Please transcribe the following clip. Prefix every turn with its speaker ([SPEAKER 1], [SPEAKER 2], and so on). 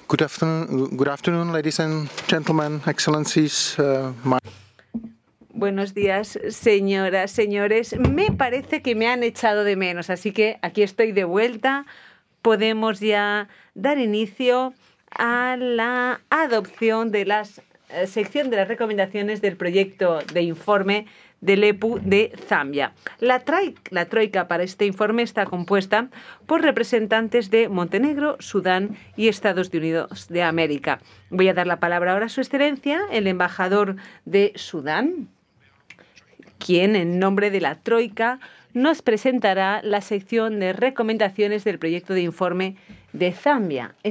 [SPEAKER 1] Good afternoon, ladies and gentlemen, excellencies.
[SPEAKER 2] Buenos días, señoras, señores. Me parece que me han echado de menos, así que aquí estoy de vuelta. Podemos ya dar inicio a la adopción de la sección de las recomendaciones del proyecto de informe del EPU de Zambia. La troika para este informe está compuesta por representantes de Montenegro, Sudán y Estados Unidos de América. Voy a dar la palabra ahora a su excelencia, el embajador de Sudán, quien, en nombre de la troika, nos presentará la sección de recomendaciones del proyecto de informe de Zambia.